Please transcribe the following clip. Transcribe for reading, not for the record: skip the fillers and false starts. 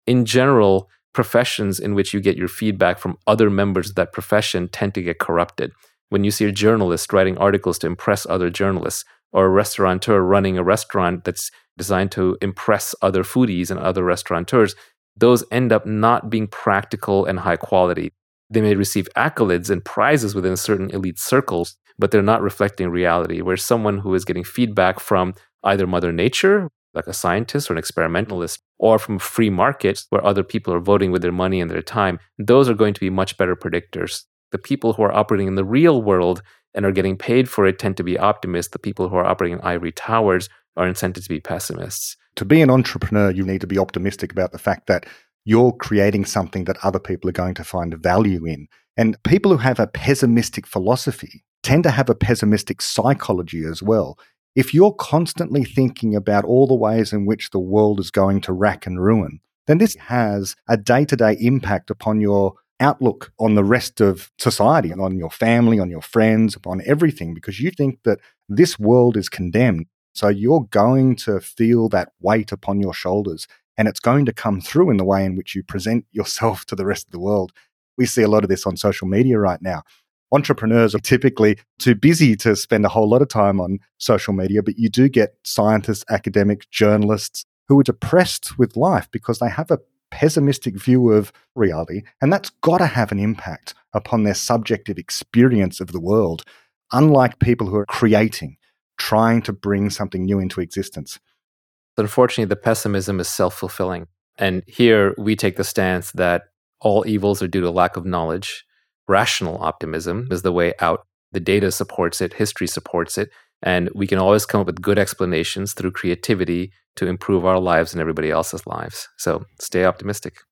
in general, professions in which you get your feedback from other members of that profession tend to get corrupted. When you see a journalist writing articles to impress other journalists, or a restaurateur running a restaurant that's designed to impress other foodies and other restaurateurs, those end up not being practical and high quality. They may receive accolades and prizes within certain elite circles, but they're not reflecting reality, where someone who is getting feedback from either Mother Nature, like a scientist or an experimentalist, or from a free market where other people are voting with their money and their time, those are going to be much better predictors. The people who are operating in the real world and are getting paid for it tend to be optimists. The people who are operating in ivory towers are incented to be pessimists. To be an entrepreneur, you need to be optimistic about the fact that you're creating something that other people are going to find value in. And people who have a pessimistic philosophy tend to have a pessimistic psychology as well. If you're constantly thinking about all the ways in which the world is going to rack and ruin, then this has a day-to-day impact upon your outlook on the rest of society and on your family, on your friends, upon everything, because you think that this world is condemned. So you're going to feel that weight upon your shoulders, and it's going to come through in the way in which you present yourself to the rest of the world. We see a lot of this on social media right now. Entrepreneurs are typically too busy to spend a whole lot of time on social media, but you do get scientists, academics, journalists who are depressed with life because they have a pessimistic view of reality, and that's got to have an impact upon their subjective experience of the world, unlike people who are creating, trying to bring something new into existence. Unfortunately, the pessimism is self-fulfilling. And here we take the stance that all evils are due to lack of knowledge. Rational optimism is the way out. The data supports it, history supports it, and we can always come up with good explanations through creativity to improve our lives and everybody else's lives. So stay optimistic.